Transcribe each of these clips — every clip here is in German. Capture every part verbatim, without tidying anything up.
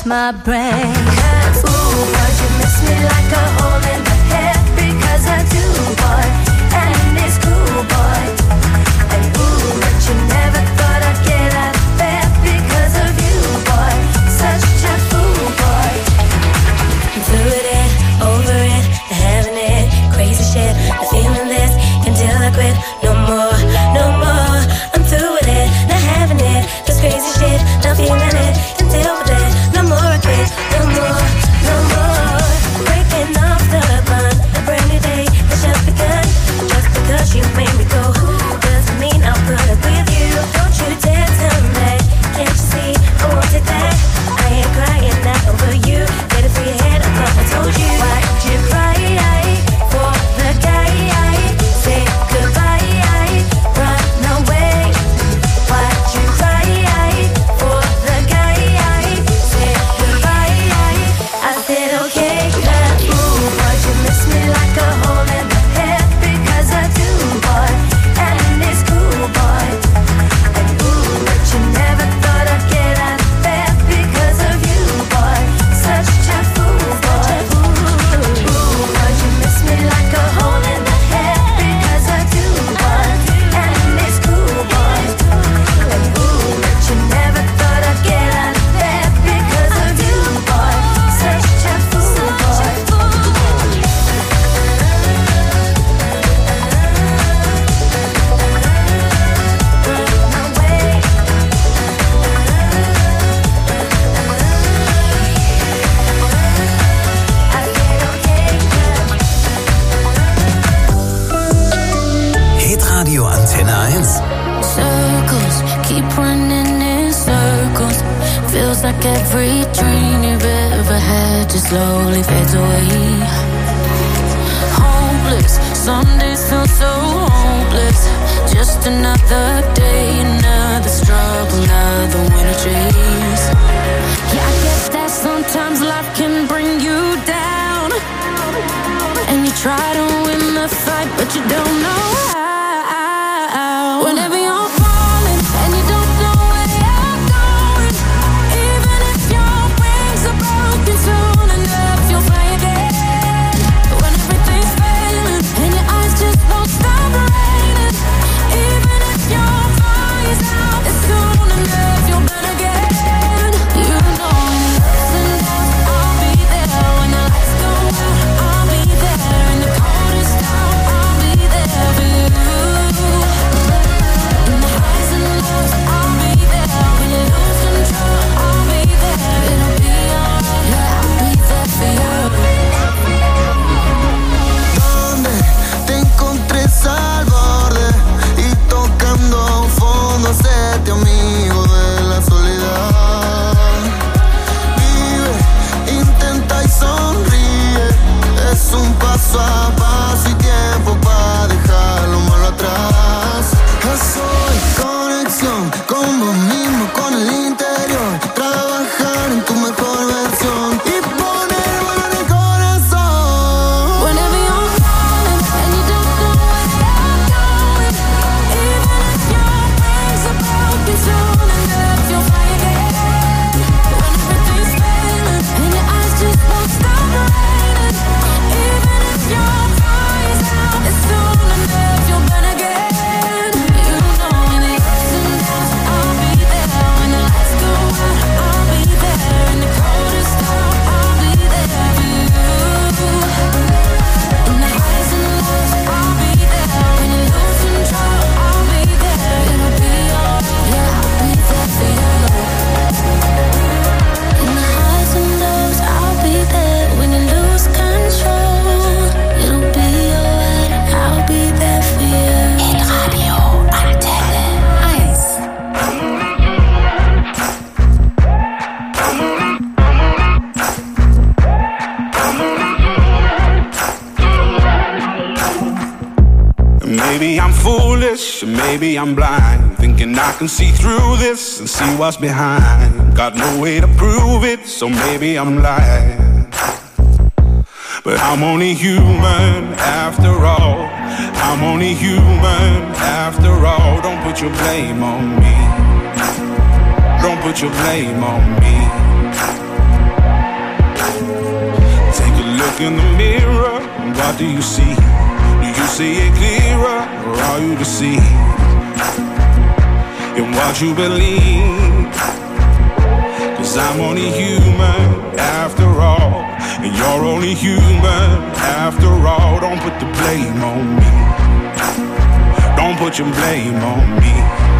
my brain. Ooh, but you miss me like a hole in the head, because I do, boy, and it's cool, boy. And ooh, but you never thought I'd get out of bed because of you, boy. Such a fool, boy. I'm through with it, over it, the having it, crazy shit, the feeling this until I quit. No more, no more. I'm through with it, not having it, this crazy shit, not feeling it until we're dead. No more I quit, no more, no more. Breaking off the bond, a brand new day has just begun. Just because you made me go doesn't mean I'll put up with you. Don't you dare tell me that. Can't you see I won't take that? I ain't crying not over you. Get it for your head, I thought I told you. Why'd you cry for the guy? Say goodbye, run away. Why'd you cry for the guy? Say goodbye. I said okay, 'cause ooh, boy, you miss me like a hole in the head, because I do, boy, and it's cool, boy. And ooh, but you never thought I'd get out of bed because of you, boy. Such a fool, boy. Ooh, boy, you miss me like a hole in the head, because I do, boy, and it's cool, boy. And ooh, but you never thought I'd get out of bed because of you, boy. Such a fool, boy. Hitradio Antenne eins. Circles keep running in circles. Feels like every dream you've ever had just slowly fades away. Hopeless, some days feel so hopeless. Just another day, another struggle, another winter chase. Yeah, I guess that sometimes life can bring you down, and you try to win the fight, but you don't know how. Whenever you're falling and you don't know where you're going, even if your wings are broken, soon enough you'll fly again. When everything's failing and your eyes just won't stop raining, even if your fire's out, it's soon enough you'll burn again. You know when the sun goes, I'll be there. When the lights go out, I'll be there. In the coldest hour, I'll be there for you. In the highs and lows, I'll be there. When you lose control, I'll be there. It'll be alright, yeah, I'll be there for you. Donde te encontré al borde y tocando a un fondo, hacerte amigo de la soledad. Vive, intenta y sonríe. Es un paso a paso y tiempo para dejar lo malo atrás. Soy conexión con vos mismo, con el interior. Trabajar en tu mejor versión y poner mano en el corazón. Whenever you're falling and you don't know where you're going, even if your wings are broken, soon enough you'll fly again. When everything's failing and your eyes just won't stop raining, even if your fire's out, it's soon enough you'll burn again. You know when the ups and downs, I'll be there. When the lights go out, I'll be there. In the coldest hour, I'll be there for you. In the highs and lows, I'll be there. When you lose control, I'll be there. It'll be alright, yeah, I'll be there for you. In the highs and lows, I'll be there. When you lose control, it'll be alright, I'll be there for you. Hitradio Antenne eins. Maybe I'm foolish, maybe I'm blind, thinking I can see through this and see what's behind. Got no way to prove it, so maybe I'm lying. But I'm only human after all. I'm only human after all. Don't put your blame on me. Don't put your blame on me. look in the mirror, what do you see? Do you see it clearer, or are you deceived in what you believe? Cause I'm only human after all, and you're only human after all. Don't put the blame on me, don't put your blame on me.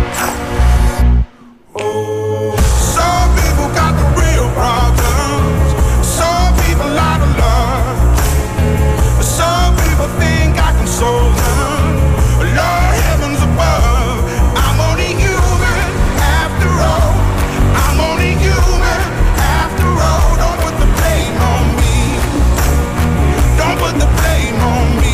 Some people got the real problems, some people out of love, some people think I can solve them. Lord heavens above, I'm only human after all, I'm only human after all. Don't put the blame on me, don't put the blame on me.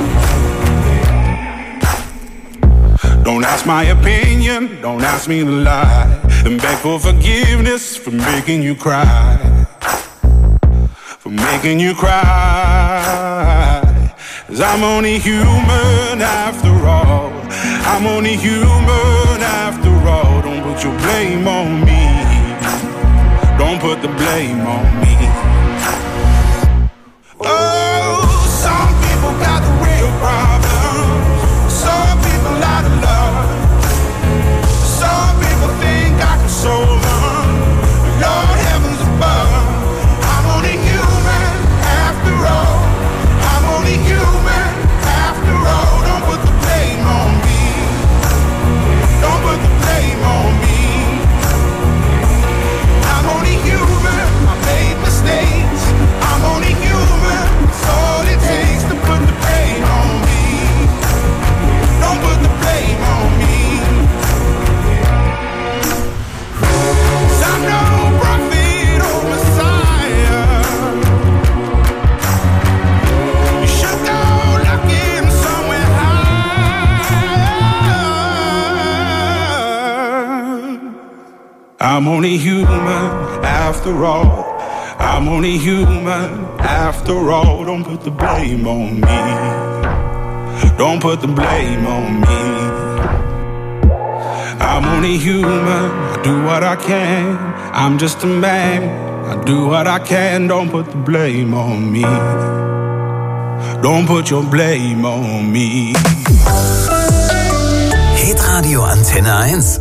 Don't ask my opinion, don't ask me to lie, and beg for forgiveness for making you cry, for making you cry. Cause I'm only human after all, I'm only human after all. Don't put your blame on me, don't put the blame on me. Oh, some people got the real problems, some people out of love, some people think I can solve them. Lord heavens above, I'm only human after all, I'm only human after all. Don't put the blame on me, don't put the blame on me. I'm only human, I made mistakes, I'm only human, it's all it takes to put the blame on me. Don't put the blame on me. 'Cause I'm no prophet or Messiah. You should go looking somewhere high. I'm only human after all, I'm only human after all. Don't put the blame on me, don't put the blame on me. I'm only human, I do what I can, I'm just a man, I do what I can. Don't put the blame on me, don't put your blame on me. Hitradio Antenne eins.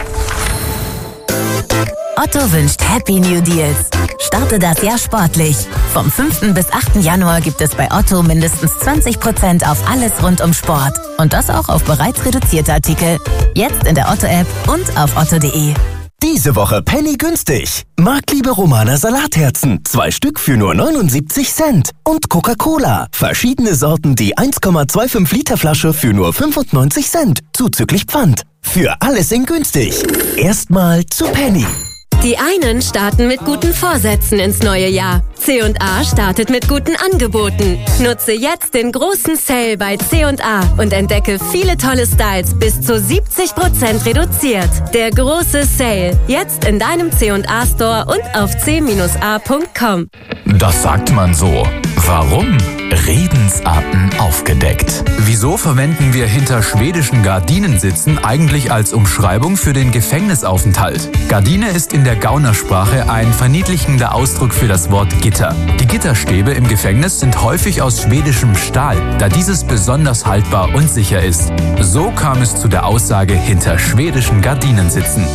Otto wünscht Happy New Deals. Starte das Jahr sportlich. Vom fünften bis achten Januar gibt es bei Otto mindestens zwanzig Prozent auf alles rund um Sport. Und das auch auf bereits reduzierte Artikel. Jetzt in der Otto-App und auf otto punkt de. Diese Woche Penny günstig. Marktliebe Romaner Salatherzen. Zwei Stück für nur neunundsiebzig Cent. Und Coca-Cola. Verschiedene Sorten, die eins Komma fünfundzwanzig Liter Flasche für nur fünfundneunzig Cent. Zuzüglich Pfand. Für alles in günstig. Erstmal zu Penny. Die einen starten mit guten Vorsätzen ins neue Jahr. C und A startet mit guten Angeboten. Nutze jetzt den großen Sale bei C und A und entdecke viele tolle Styles bis zu siebzig Prozent reduziert. Der große Sale. Jetzt in deinem C und A Store und auf c a punkt com. Das sagt man so. Warum? Redensarten aufgedeckt. Wieso verwenden wir hinter schwedischen Gardinensitzen eigentlich als Umschreibung für den Gefängnisaufenthalt? Gardine ist in der Gaunersprache ein verniedlichender Ausdruck für das Wort Gitter. Die Gitterstäbe im Gefängnis sind häufig aus schwedischem Stahl, da dieses besonders haltbar und sicher ist. So kam es zu der Aussage hinter schwedischen Gardinensitzen.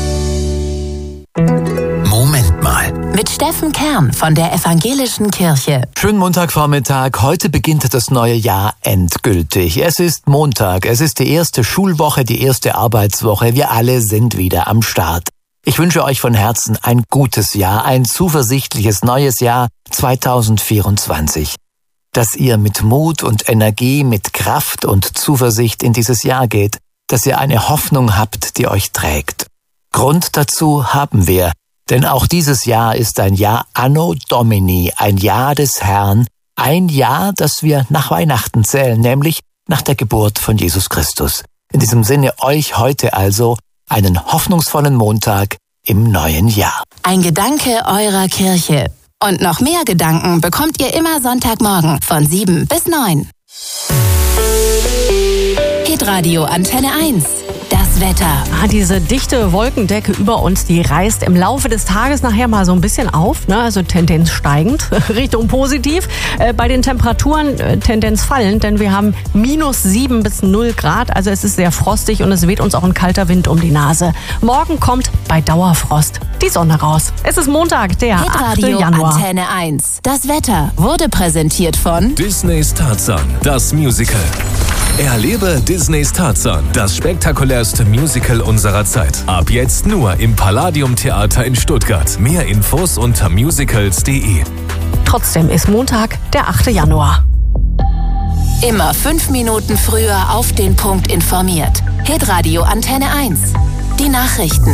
Moment mal. Mit Steffen Kern von der Evangelischen Kirche. Schönen Montagvormittag. Heute beginnt das neue Jahr endgültig. Es ist Montag. Es ist die erste Schulwoche, die erste Arbeitswoche. Wir alle sind wieder am Start. Ich wünsche euch von Herzen ein gutes Jahr, ein zuversichtliches neues Jahr zwanzig vierundzwanzig. Dass ihr mit Mut und Energie, mit Kraft und Zuversicht in dieses Jahr geht, dass ihr eine Hoffnung habt, die euch trägt. Grund dazu haben wir, denn auch dieses Jahr ist ein Jahr Anno Domini, ein Jahr des Herrn, ein Jahr, das wir nach Weihnachten zählen, nämlich nach der Geburt von Jesus Christus. In diesem Sinne euch heute also einen hoffnungsvollen Montag im neuen Jahr. Ein Gedanke eurer Kirche. Und noch mehr Gedanken bekommt ihr immer Sonntagmorgen von sieben bis neun. Hitradio Antenne eins. Das Das Wetter. Ah, diese dichte Wolkendecke über uns, die reißt im Laufe des Tages nachher mal so ein bisschen auf, ne? Also Tendenz steigend, Richtung positiv. Äh, bei den Temperaturen äh, Tendenz fallend, denn wir haben minus sieben bis null Grad. Also es ist sehr frostig und es weht uns auch ein kalter Wind um die Nase. Morgen kommt bei Dauerfrost die Sonne raus. Es ist Montag, der achte Januar. Antenne eins. Das Wetter wurde präsentiert von Disneys Tarzan, das Musical. Erlebe Disneys Tarzan, das spektakulärste Musical unserer Zeit. Ab jetzt nur im Palladium Theater in Stuttgart. Mehr Infos unter musicals punkt de. Trotzdem ist Montag, der achte Januar. Immer fünf Minuten früher auf den Punkt informiert. Hitradio Antenne eins. Die Nachrichten.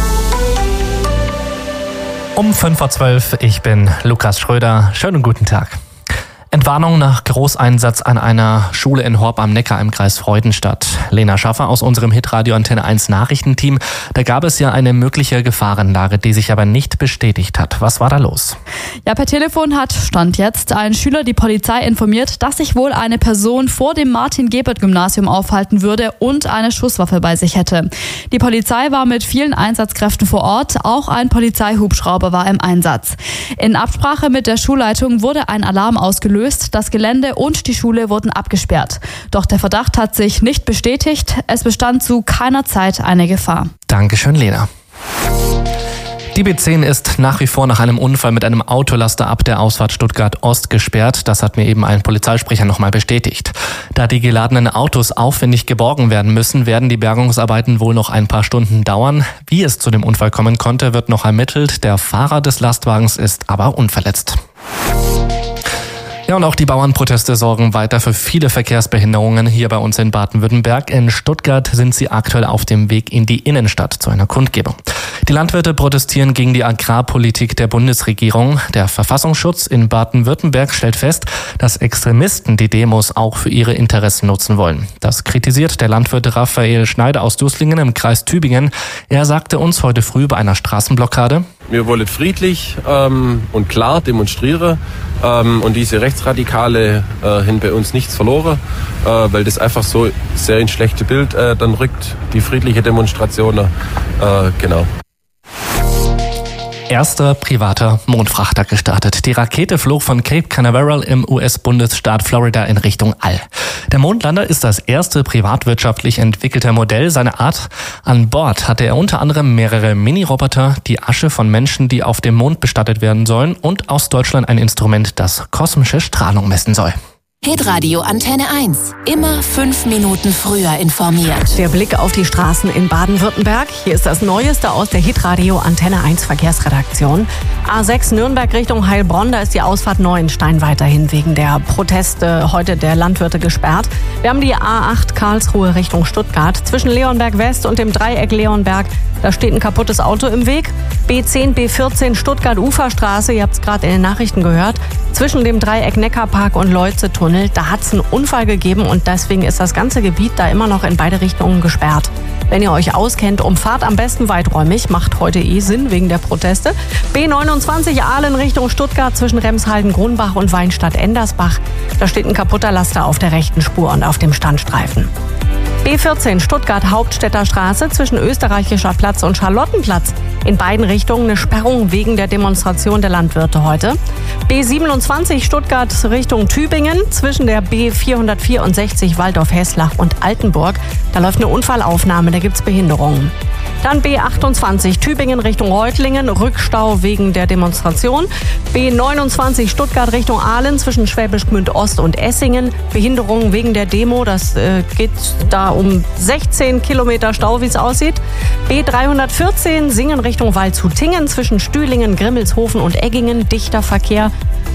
Um fünf vor zwölf, ich bin Lukas Schröder. Schönen guten Tag. Entwarnung nach Großeinsatz an einer Schule in Horb am Neckar im Kreis Freudenstadt. Lena Schaffer aus unserem Hitradio Antenne eins Nachrichtenteam. Da gab es ja eine mögliche Gefahrenlage, die sich aber nicht bestätigt hat. Was war da los? Ja, per Telefon hat, Stand jetzt, ein Schüler die Polizei informiert, dass sich wohl eine Person vor dem Martin-Gebert-Gymnasium aufhalten würde und eine Schusswaffe bei sich hätte. Die Polizei war mit vielen Einsatzkräften vor Ort. Auch ein Polizeihubschrauber war im Einsatz. In Absprache mit der Schulleitung wurde ein Alarm ausgelöst. Das Gelände und die Schule wurden abgesperrt. Doch der Verdacht hat sich nicht bestätigt. Es bestand zu keiner Zeit eine Gefahr. Dankeschön, Lena. Die B zehn ist nach wie vor nach einem Unfall mit einem Autolaster ab der Ausfahrt Stuttgart Ost gesperrt. Das hat mir eben ein Polizeisprecher nochmal bestätigt. Da die geladenen Autos aufwendig geborgen werden müssen, werden die Bergungsarbeiten wohl noch ein paar Stunden dauern. Wie es zu dem Unfall kommen konnte, wird noch ermittelt. Der Fahrer des Lastwagens ist aber unverletzt. Ja, und auch die Bauernproteste sorgen weiter für viele Verkehrsbehinderungen hier bei uns in Baden-Württemberg. In Stuttgart sind sie aktuell auf dem Weg in die Innenstadt zu einer Kundgebung. Die Landwirte protestieren gegen die Agrarpolitik der Bundesregierung. Der Verfassungsschutz in Baden-Württemberg stellt fest, dass Extremisten die Demos auch für ihre Interessen nutzen wollen. Das kritisiert der Landwirt Raphael Schneider aus Duslingen im Kreis Tübingen. Er sagte uns heute früh bei einer Straßenblockade: Wir wollen friedlich ähm, und klar demonstrieren ähm, und diese Rechtsradikale äh, haben bei uns nichts verloren, äh, weil das einfach so sehr ins schlechte Bild äh, dann rückt, die friedliche Demonstration. Äh, genau. Erster privater Mondfrachter gestartet. Die Rakete flog von Cape Canaveral im U S-Bundesstaat Florida in Richtung All. Der Mondlander ist das erste privatwirtschaftlich entwickelte Modell seiner Art. An Bord hatte er unter anderem mehrere Mini-Roboter, die Asche von Menschen, die auf dem Mond bestattet werden sollen, und aus Deutschland ein Instrument, das kosmische Strahlung messen soll. Hitradio Antenne eins. Immer fünf Minuten früher informiert. Der Blick auf die Straßen in Baden-Württemberg. Hier ist das Neueste aus der Hitradio Antenne eins Verkehrsredaktion. A sechs Nürnberg Richtung Heilbronn, da ist die Ausfahrt Neuenstein weiterhin wegen der Proteste heute der Landwirte gesperrt. Wir haben die A acht Karlsruhe Richtung Stuttgart. Zwischen Leonberg West und dem Dreieck Leonberg, da steht ein kaputtes Auto im Weg. B zehn, B vierzehn Stuttgart-Uferstraße, ihr habt es gerade in den Nachrichten gehört. Zwischen dem Dreieck Neckarpark und Leutze-Tunnel, da hat es einen Unfall gegeben und deswegen ist das ganze Gebiet da immer noch in beide Richtungen gesperrt. Wenn ihr euch auskennt, umfahrt am besten weiträumig, macht heute eh Sinn wegen der Proteste. B neunundzwanzig Aalen Richtung Stuttgart zwischen Remshalden-Grunbach und Weinstadt-Endersbach. Da steht ein kaputter Laster auf der rechten Spur und auf dem Standstreifen. B vierzehn Stuttgart Hauptstädter Straße zwischen Österreichischer Platz und Charlottenplatz. In beiden Richtungen eine Sperrung wegen der Demonstration der Landwirte heute. B siebenundzwanzig Stuttgart Richtung Tübingen zwischen der B vierhundertvierundsechzig Waldorf-Hesslach und Altenburg. Da läuft eine Unfallaufnahme, da gibt's Behinderungen. Dann B achtundzwanzig Tübingen Richtung Reutlingen, Rückstau wegen der Demonstration. B neunundzwanzig Stuttgart Richtung Aalen zwischen Schwäbisch Gmünd Ost und Essingen. Behinderungen wegen der Demo, das äh, geht da um sechzehn Kilometer Stau, wie es aussieht. B dreihundertvierzehn Singen Richtung Waldshut-Tingen zwischen Stühlingen, Grimmelshofen und Eggingen, dichter Verkehr.